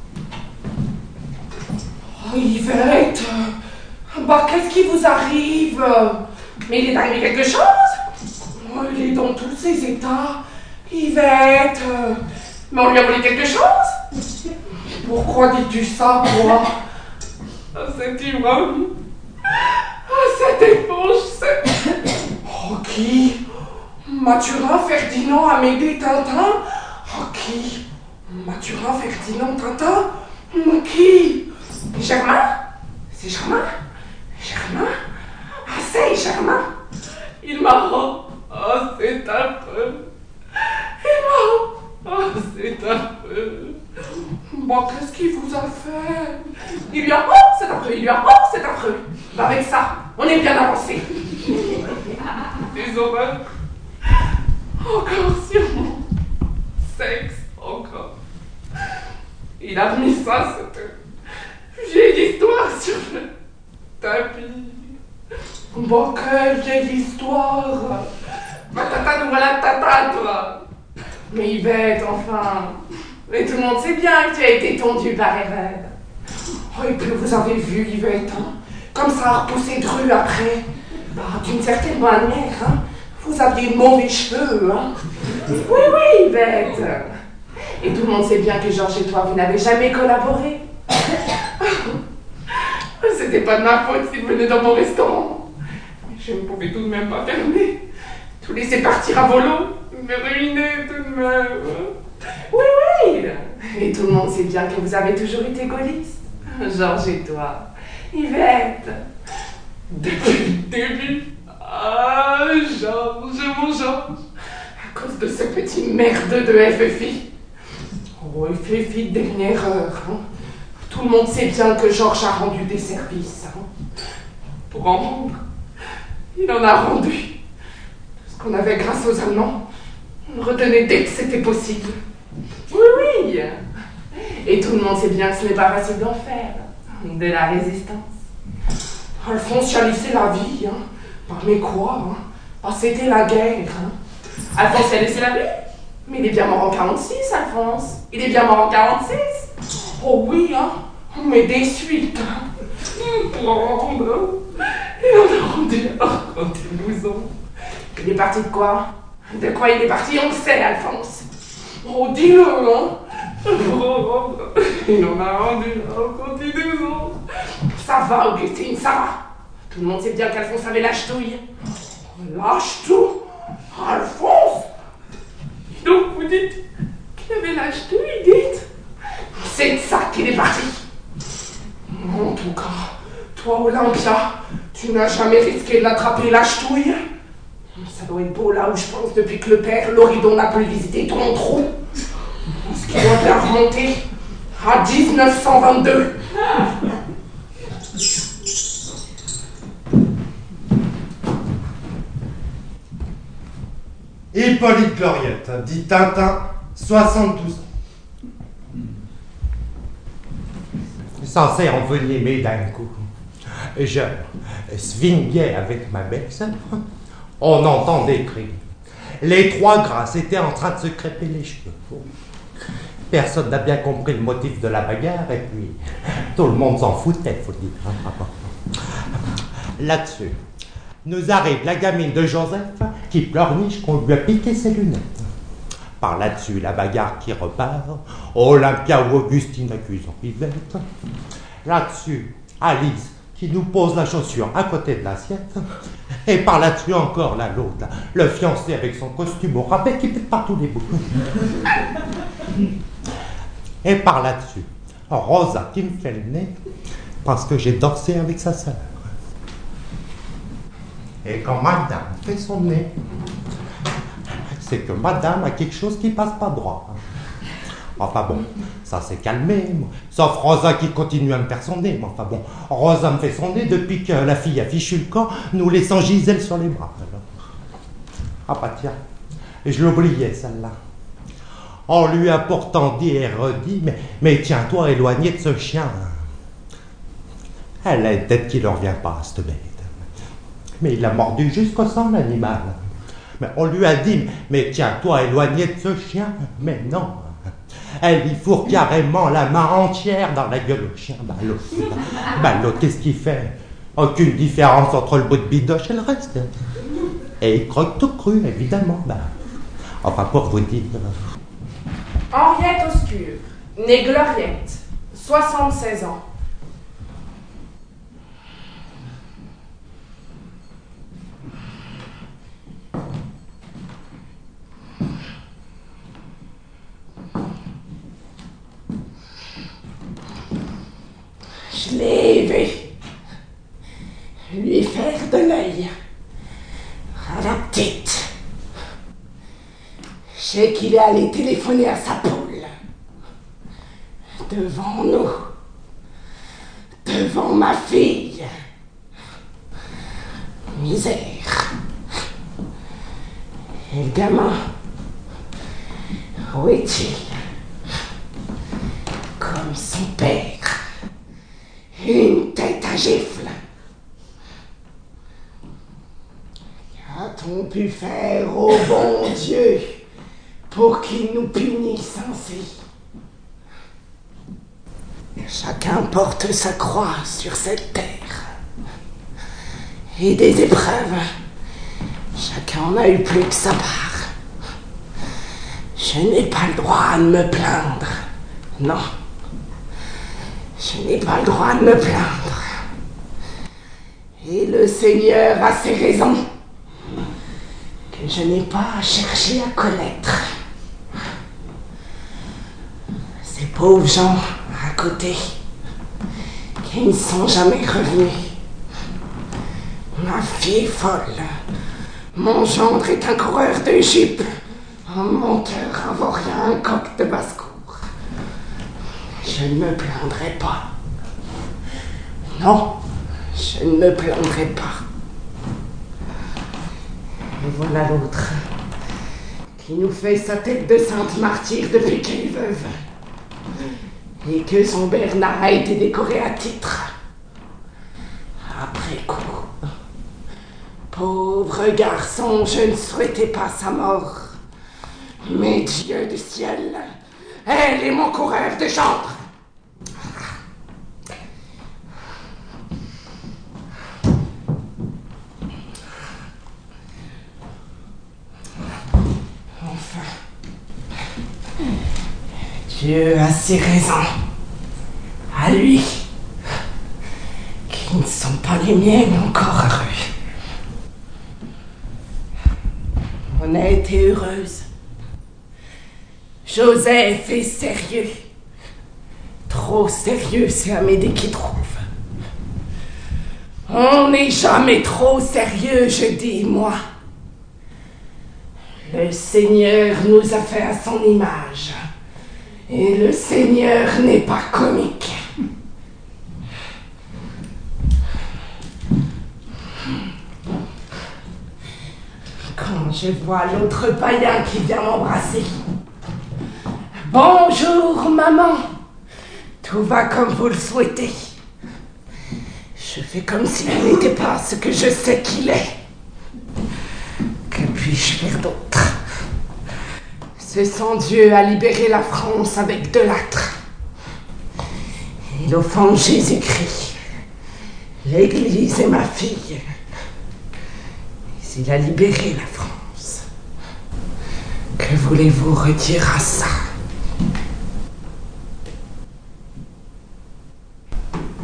Oh, Yvette, bah, qu'est-ce qui vous arrive? Mais il est arrivé quelque chose? Oh, il est dans tous ses états. Yvette, mais on lui a volé quelque chose? Pourquoi dis-tu ça, toi? Oh, cette ironie. Oh, cette éponge, cette... Oh, qui? Mathurin, Ferdinand, Amédée, Tintin? Oh, qui? Mathurin, Ferdinand, Tintin? Qui? Germain? C'est Germain? Germain? Ah, c'est Germain? Il m'a rend. Oh, c'est affreux. Il m'a rend. Oh, c'est affreux. Bon, qu'est-ce qu'il vous a fait? Il lui a... Oh, c'est affreux. Il lui a... Oh, c'est affreux. Bah, avec ça, on est bien avancé. Des horreurs. Encore sur mon sexe, encore. Il a mis ça, cette vieille histoire sur le tapis. Bon, quelle vieille histoire. Ma tata, nous voilà tata, toi. Mais Yvette, enfin. Mais tout le monde sait bien que tu as été tondue par Hérède. Oh, et puis vous avez vu, Yvette, hein, comme ça a repoussé Dru après. Bah, d'une certaine manière, hein. Vous aviez de mauvais cheveux, hein? Oui, oui, Yvette. Et tout le monde sait bien que Georges et toi, vous n'avez jamais collaboré. C'était pas de ma faute s'il venait dans mon restaurant. Je ne pouvais tout de même pas fermer. Tout laisser partir à volo, me ruiner tout de même. Oui, oui. Et tout le monde sait bien que vous avez toujours été gaulliste. Georges et toi. Yvette. Depuis le début. Ah, Georges, mon Georges, à cause de ce petit merdeux de F F I. Oh, F F I, dernière heure, hein. Tout le monde sait bien que Georges a rendu des services, hein. Pour en rendre, il en a rendu. Ce qu'on avait grâce aux Allemands, on retenait dès que c'était possible. Oui, oui. Et tout le monde sait bien que ce n'est pas facile d'en faire, de la résistance. Alphonse chalissait la vie, hein. Mais quoi, hein? Ah, c'était la guerre, hein? Alphonse a laissé la vie? Mais il est bien mort en quarante-six, Alphonse. Il est bien mort en quarante-six. Oh oui, hein? Mais des suites, hein? Pour en rendre. Il en a rendu alors quand il nous ont. Il est parti de quoi? De quoi il est parti, on le sait, Alphonse. Oh, dis-le, hein? Pour en rendre. Il en a rendu alors quand il nous ont. Ça va, Augustine, ça va. Tout le monde sait bien qu'Alphonse avait la ch'touille. La ch'touille? Alphonse? Donc vous dites qu'il avait la ch'touille, dites? C'est de ça qu'il est parti. En tout cas, toi, Olympia, tu n'as jamais risqué de l'attraper, la ch'touille? Ça doit être beau là où je pense depuis que le père Loridon n'a plus visité ton trou. Ce qui doit bien remonter à dix-neuf cent vingt-deux. Hippolyte Gloriette, dit Tintin, soixante-douze ans. Censé envenimer d'un coup. Je swinguais avec ma belle-sœur. On entend des cris. Les trois grâces étaient en train de se crêper les cheveux. Personne n'a bien compris le motif de la bagarre et puis tout le monde s'en foutait, faut dire. Là-dessus, nous arrive la gamine de Joseph qui pleurniche qu'on lui a piqué ses lunettes. Par là-dessus, la bagarre qui repart, Olympia ou Augustine accusant Yvette. là-dessus, Alice, qui nous pose la chaussure à côté de l'assiette. Et par là-dessus encore, là, l'autre, là, le fiancé avec son costume au rabais qui pète par tous les bouts. Et par là-dessus, Rosa qui me fait le nez parce que j'ai dansé avec sa sœur. Et quand madame fait son nez, c'est que madame a quelque chose qui passe pas droit. Enfin bon, ça s'est calmé, sauf Rosa qui continue à me faire son nez. Mais enfin bon, Rosa me fait son nez depuis que la fille a fichu le camp, nous laissant Gisèle sur les bras. Ah bah tiens, je l'oubliais celle-là. On lui a pourtant dit et redit, mais, mais tiens-toi éloigné de ce chien. Elle a une tête qui ne revient pas, cette bête. Mais il l'a mordu jusqu'au sang, l'animal. Mais on lui a dit, mais tiens-toi éloigné de ce chien. Mais non. Elle y fourre carrément la main entière dans la gueule au chien. Bah l'autre, bah, l'autre, qu'est-ce qu'il fait? Aucune différence entre le bout de bidoche et le reste. Et il croque tout cru, évidemment. Bah, enfin, pour vous dire... Henriette Oscure, née Gloriette, soixante-seize ans. Je l'ai vu lui faire de l'œil à la petite. Je sais qu'il est allé téléphoner à sa poule. Devant nous. Devant ma fille. Misère. Et le gamin, où est-il? Comme son père. Une tête à gifle. Qu'a-t-on pu faire au bon Dieu pour qu'il nous punisse ainsi? Chacun porte sa croix sur cette terre. Et des épreuves, chacun en a eu plus que sa part. Je n'ai pas le droit de me plaindre. Non. Je n'ai pas le droit de me plaindre. Et le Seigneur a ses raisons que je n'ai pas cherché à connaître. Ces pauvres gens à côté qui ne sont jamais revenus. Ma fille est folle. Mon gendre est un coureur de jupe, un menteur, un vaurien, un coq de basse-cour. Je ne me plaindrai pas. Non, je ne me plaindrai pas. Et voilà l'autre, qui nous fait sa tête de sainte martyre depuis qu'elle est veuve. Et que son Bernard a été décoré à titre. Après coup. Pauvre garçon, je ne souhaitais pas sa mort. Mais Dieu du ciel, elle est mon coureur de gendre. Enfin, Dieu a ses raisons. À lui, qui ne sont pas les miennes encore heureux. Honnête et heureuse. Joseph est sérieux. Trop sérieux, c'est Amédée qui trouve. On n'est jamais trop sérieux, je dis, moi. Le Seigneur nous a fait à son image. Et le Seigneur n'est pas comique. Quand je vois l'autre païen qui vient m'embrasser. Bonjour, maman. Tout va comme vous le souhaitez. Je fais comme s'il n'était pas ce que je sais qu'il est. Que puis-je faire d'autre? Ce sang Dieu a libéré la France avec de l'âtre. Il offense Jésus-Christ, l'Église et ma fille. Il a libéré la France. Que voulez-vous redire à ça?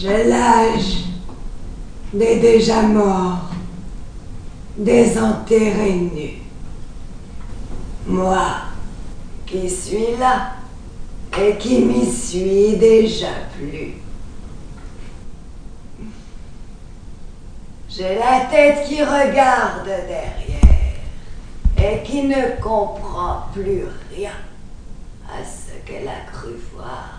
J'ai l'âge des déjà morts, des enterrés nus. Moi, qui suis là et qui m'y suis déjà plus. J'ai la tête qui regarde derrière et qui ne comprend plus rien à ce qu'elle a cru voir.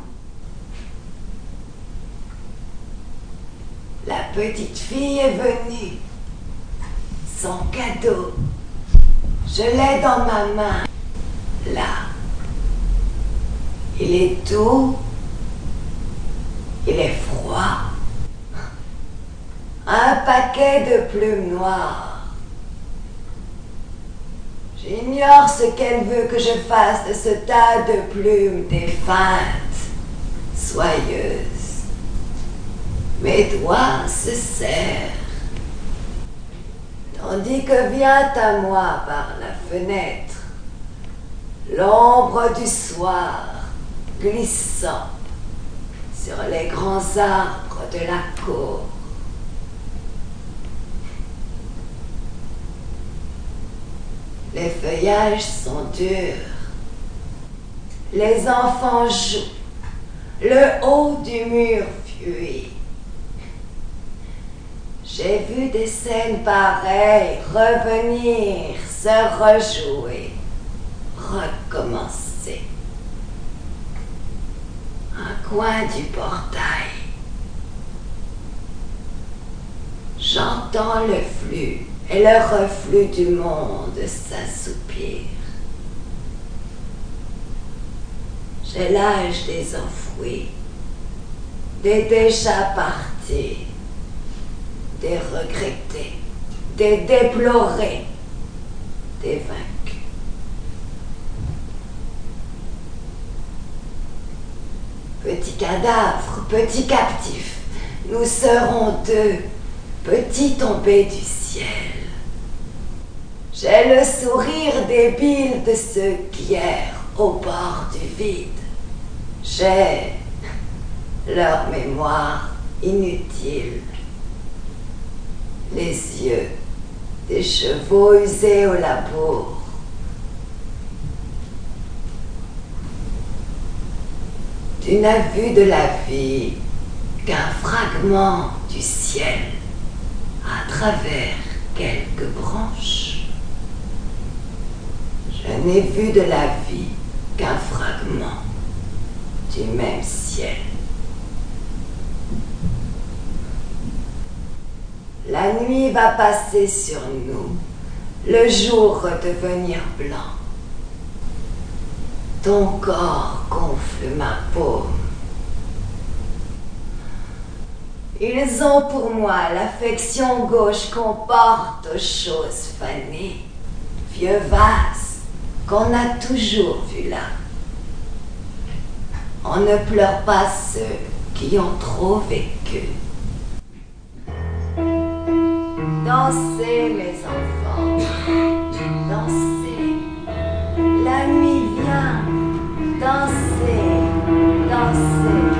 La petite fille est venue. Son cadeau, je l'ai dans ma main. Là. Il est doux. Il est froid. Un paquet de plumes noires. J'ignore ce qu'elle veut que je fasse de ce tas de plumes défuntes, soyeuses. Mes doigts se serrent, tandis que vient à moi par la fenêtre l'ombre du soir glissant sur les grands arbres de la cour. Les feuillages sont durs, les enfants jouent, le haut du mur fuit. J'ai vu des scènes pareilles revenir, se rejouer, recommencer. Un coin du portail. J'entends le flux et le reflux du monde s'assoupir. J'ai l'âge des enfouis, des déjà partis, des regrettés, des déplorés, des vaincus. Petit cadavre, petit captif, nous serons deux, petits tombés du ciel. J'ai le sourire débile de ceux qui errent au bord du vide. J'ai leur mémoire inutile. Les yeux des chevaux usés au labour. Tu n'as vu de la vie qu'un fragment du ciel à travers quelques branches. Je n'ai vu de la vie qu'un fragment du même ciel. La nuit va passer sur nous, le jour redevenir blanc. Ton corps gonfle ma paume. Ils ont pour moi l'affection gauche qu'on porte aux choses fanées, vieux vases qu'on a toujours vus là. On ne pleure pas ceux qui ont trop vécu. Dansez, mes enfants, dansez. La nuit vient, dansez, dansez.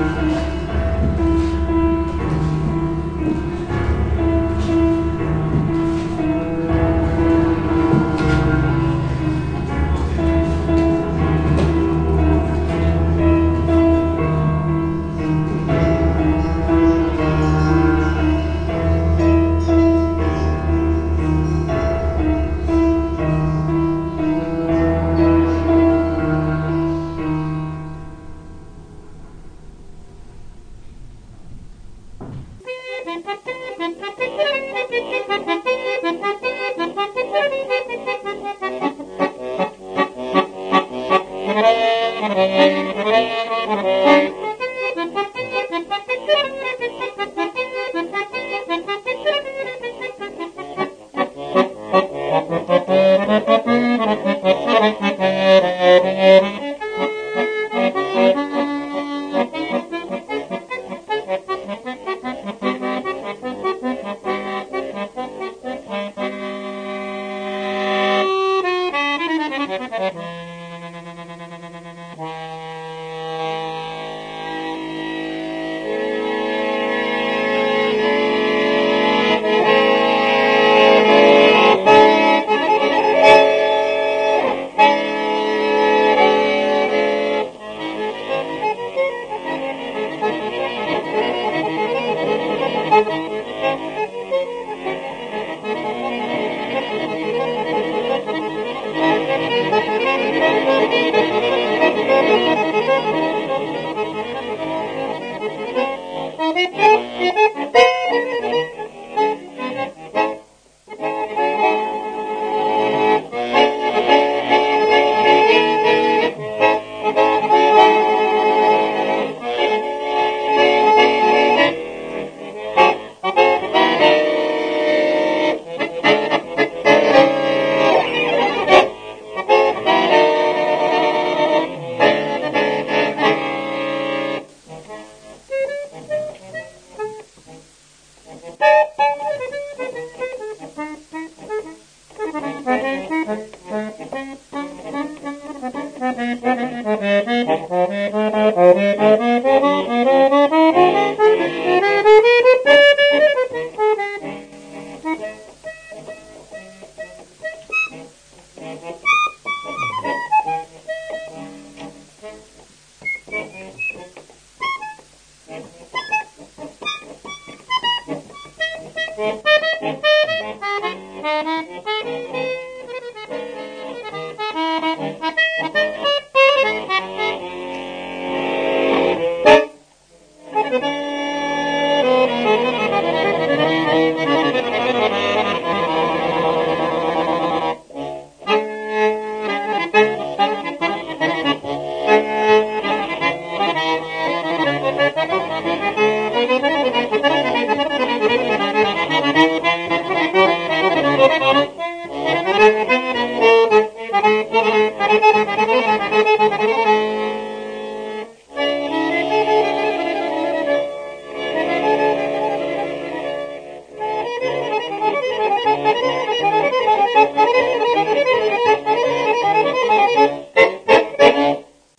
Thank you.